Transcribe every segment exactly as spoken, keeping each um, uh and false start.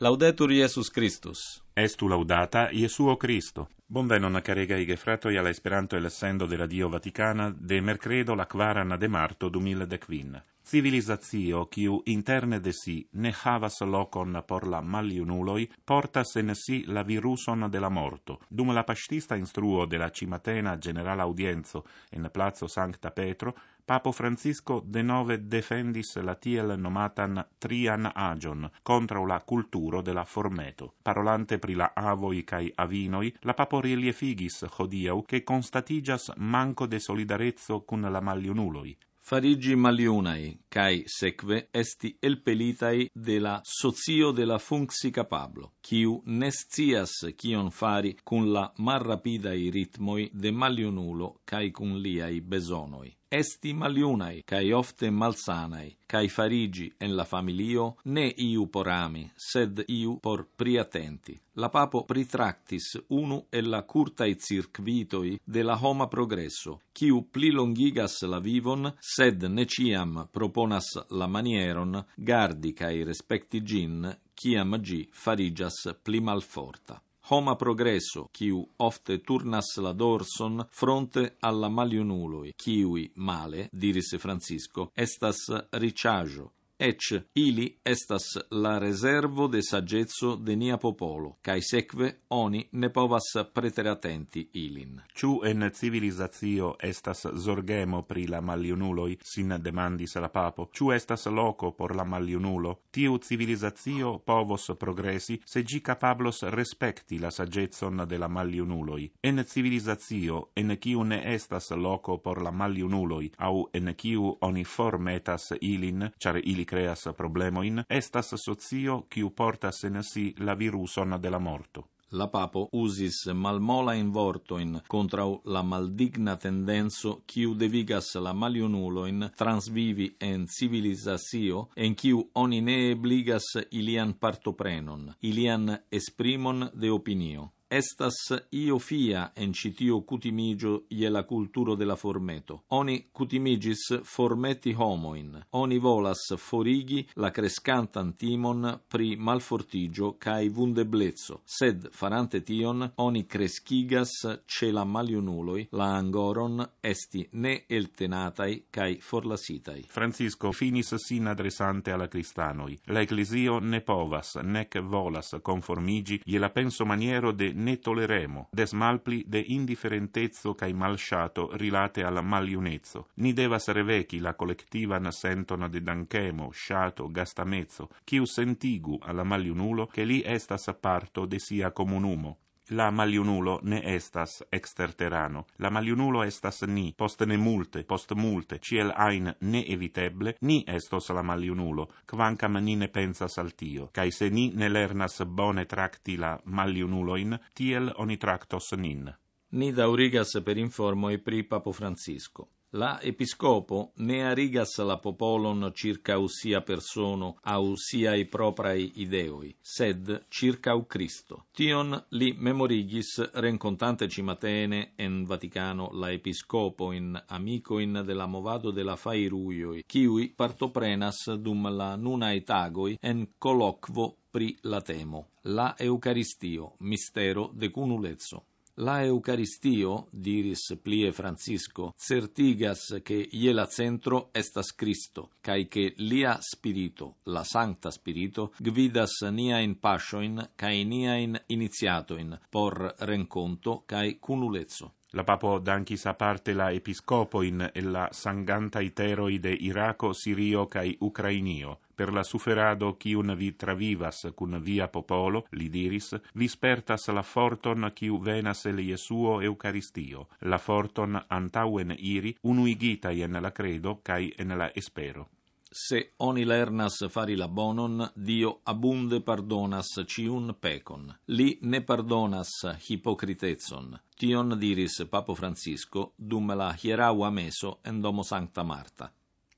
Laudetur Iesus Christus. Estu laudata Iesuo Cristo. Bonvenon caregai gefratoi alla Esperanto el sendo de Radio Vaticana de mercredo la quaran de marto duemiladekvin. Civilizatio, quiu interne de si ne havas locon por la maliunuloi, portas en si la viruson de la morto. Dum la pastista instruo de la cimatena generala audienzo en Plazo Sancta Petro, Papo Francisco denove defendis la tiel nomatan trian agion contra la culturo de la formeto. Parolante pri la avoi cae avinoi, la Papo reliefigis hodiau che constatigas manco de solidarezzo cun la maliunuloi. Farigi maliunai, cae seque esti elpelitai de la socio de la funxi capablo, quiu nescias cion fari cun la marrapidai ritmoi de maliunulo cae cun liai besonoi. Esti maliunai, cae ofte malsanai, cae farigi en la familio, ne iu por ami, sed iu por priatenti. La papo pritractis unu e la curtai circvitoi de la homa progresso, quiu pli longigas la vivon, sed ne ciam proponas la manieron, gardi cae respecti gin, ciam gi farigias pli malforta. Homa progresso, quiu ofte turnas la dorson fronte alla maliunuloi, quiui male, diris Francisco, estas ricciagio, ec ili estas la reservo de saggezzo de nia popolo, cae seque oni ne povas pretere attenti ilin. Ciu en civilizatio estas zorgemo pri la maliunuloi, sin demandis la papo, ciu estas loco por la maliunulo, tiu civilizatio povos progressi se gi capablos respecti la saggezzon de la maliunuloi. En civilizatio, en ciu ne estas loco por la maliunuloi, au en ciu oni formetas ilin, char ili creas problemoin, estas socio quiu portas en si la viruson de la morto. La papo usis malmola in vortoin contra la maldigna tendenzo quiu devigas la maliunuloin transvivi en civilizatio en quiu oni ne ebligas ilian partoprenon, ilian esprimon de opinio. Estas io fia en citio cutimigio ie la culturo de la formeto. Oni cutimigis formeti homoin. Oni volas forigi la crescantan timon pri malfortigio cae vundeblezzo, sed farante tion, oni crescigas ce la maliunuloi la angoron esti ne eltenatai cae forlasitai. Francisco finis sin adressante alla cristanoi. La ecclesio ne povas, nec volas conformigi ie la penso maniero de ne toleremo, des malpli de indifferentezzo cae malsciato rilate alla maliunezzo. Ni devas reveci la collectivan senton de danchemo, sciato, gastamezzo, quiu sentigu alla maliunulo che li estas parto de sia comunumo. La maliunulo ne estas exterterano. La maliunulo estas ni, post ne multe, post multe, ciel ain ne eviteble, ni estos la maliunulo, quancam ni ne pensas al tio. Cae se ni ne lernas bone tracti la maliunuloin, tiel oni tractos nin. Ni daurigas per informoi pri Papo Francisco. La episcopo ne arigas la popolon circau sia persono au siai proprai ideoi, sed circau Cristo. Tion li memorigis rencontante cimatene en Vaticano la episcopo in amicoin de la movado de la fairuioi, quiui partoprenas dum la nunai tagoi en colloquo pri la temo, la Eucaristio, mistero de cunulezzo. La Eucaristio, diris plie Francisco, certigas che iela centro estas Cristo, cae che lia spirito, la Sancta Spirito, gvidas niain passioin cae niain iniziatoin por renconto cae cunulezzo. La papo dancis aparte la episcopoin e la sangantai teroi de Iraco, Sirio cae Ucrainio. Per la suferado quiun vi travivas cun via popolo, li diris, vi spertas la forton quiu venas el Iesuo Eucaristio, la forton antauen iri unuigitai en la credo cae en la espero. Se oni lernas fari la bonon, Dio abunde pardonas ciun pecon. Li ne pardonas hipocritezon. Tion diris Papo Francisco dum la hieraua meso en domo Sancta Marta.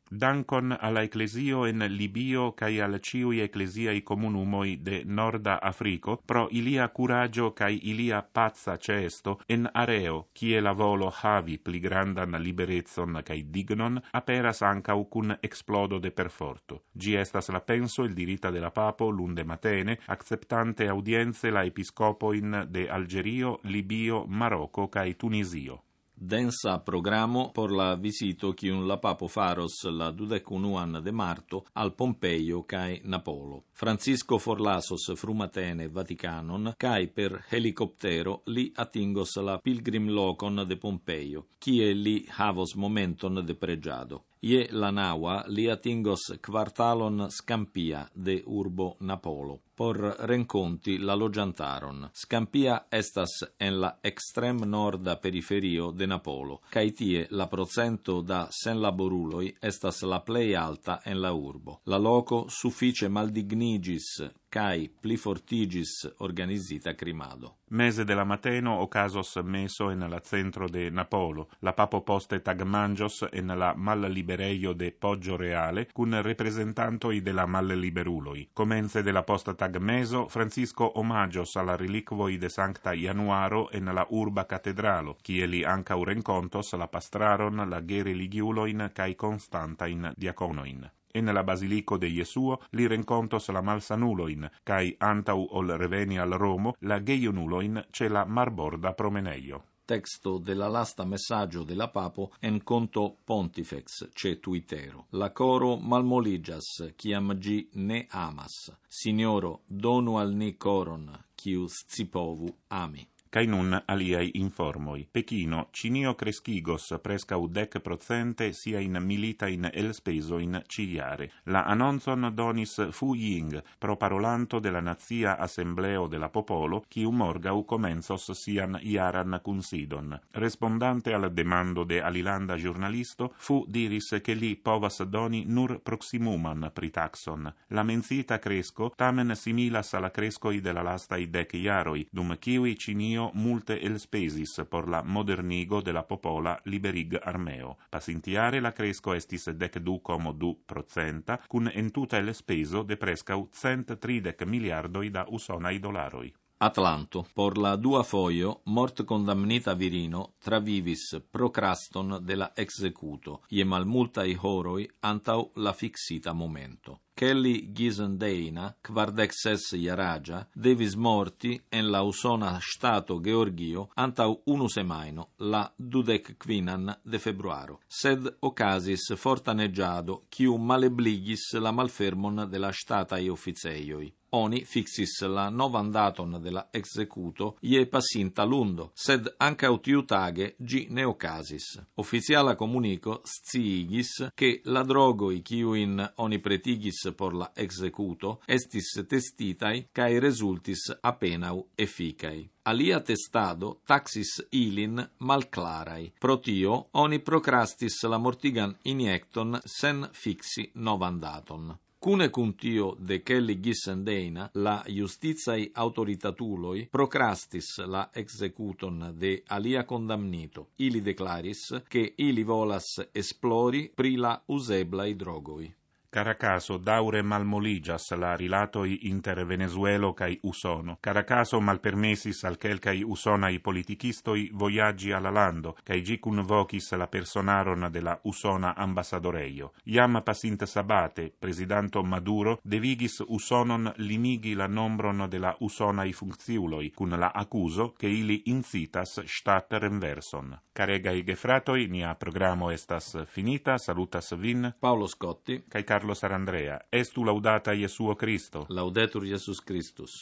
Dankon alla Ecclesio en Libio cae al ciui ecclesiai comunumoi de Norda Africo pro ilia curaggio cae ilia pazza cesto en areo, cie la volo havi pli grandan liberezzon cae dignon, aperas ancau cun explodo de perforto. Gi estas la penso il dirita de la papo lunde matene, acceptante audienze la episcopoin de Algerio, Libio, Marocco cae Tunisio. Densa programo por la visito chiun la papo faros la dudecunuan de marto al Pompeio cae Napolo. Francisco forlasos frumatene Vaticanon cae per helicoptero li atingos la pilgrim locon de Pompeio, cie li havos momenton de pregiado. Ie la naua li atingos quartalon Scampia de urbo Napolo. Por renconti la logiantaron. Scampia estas en la extrem norda periferio de Napolo, cae tie la procento da senlaboruloi estas la plei alta en la urbo. La loco suffice maldignigis cae pli fortigis organisita crimado. Mese de la mateno ocasos meso en la centro de Napolo, la papo poste tagmangios en la mallibereio de Poggio Reale, cun representantoi de la malliberuloi. Comence de la posta tagmeso, Francisco omagios alla reliquoi de Sancta Januaro en la urba catedralo, cie li ancau rencontos la pastraron, la gereligiuloin cae constantain diaconoin. En la basilico de Jesuo li rencontos la malsanuloin, cae antau ol reveni al Romo la geionuloin ce la marborda promeneio. Texto della lasta messaggio della Papo en conto Pontifex, ce Twittero. La coro malmoligas, ciam gi ne amas. Signoro, donu al ni coron, quiu scipovu ami. Cae nun aliai informoi. Pechino, cinio crescigos prescau dec procente sia in milita in elspeso in ciiare. La annonzon donis Fu Ying, pro parolanto della Nazia Assembleo della Popolo, qui morgau comenzos sian iaran cunsidon. Respondante al demando de alilanda giornalisto, Fu diris che li povas doni nur proximuman pritaxon. La menzita cresco tamen similas alla crescoi della lastai dec iaroi, dum kiwi cinio multe elspesis por la modernigo de la popola liberig armeo. Pasintiare la cresco estis dec du como du procenta, cun entuta elspeso de prescau cent tridec miliardoi da usonai dolaroi. Atlanto. Por la dua foio, mort condamnita virino travivis procraston de la executo, ie malmultai horoi antau la fixita momento. Kelly Gisendeina, quardexes iaragia, devis morti en la usona stato Georgio antau unu semaino, la dudec quinan de februaro. Sed ocasis fortaneggiado, quiu malebligis la malfermon de la statai officeioi. Oni fixis la novandaton de la executo ie passinta lundo, sed ancau tiu tage gi ne ocasis. Officiala comunico sciigis che la drogoi quiuin oni pretigis por la executo estis testitai cae resultis apenau efficai. Alia testado taxis ilin malclarai. Pro tio oni procrastis la mortigan iniecton sen fixi novandaton. Cune cun tio de Kelly Gisendeina, la justizai autoritatuloi procrastis la executon de alia condamnito. Ili declaris che ili volas esplori pri la useblai drogoi. Caracaso daure malmoligas la rilatoi inter Venezuelo cae Usono. Caracaso malpermesis al quelcai usonai politicistoi voyaggi alla lando, cae gicun vocis la personaron de la Usona ambassadoreio. Iam passint sabate, presidanto Maduro devigis Usonon limigi la nombron de la Usonai funcciuloi, cun la accuso che ili incitas stat renverson. Caregai gefratoi, nia programo estas finita, salutas vin, Paolo Scotti, cae Carlo Sarandrea. Estu laudata Iesuo Cristo. Laudetur Iesus Christus.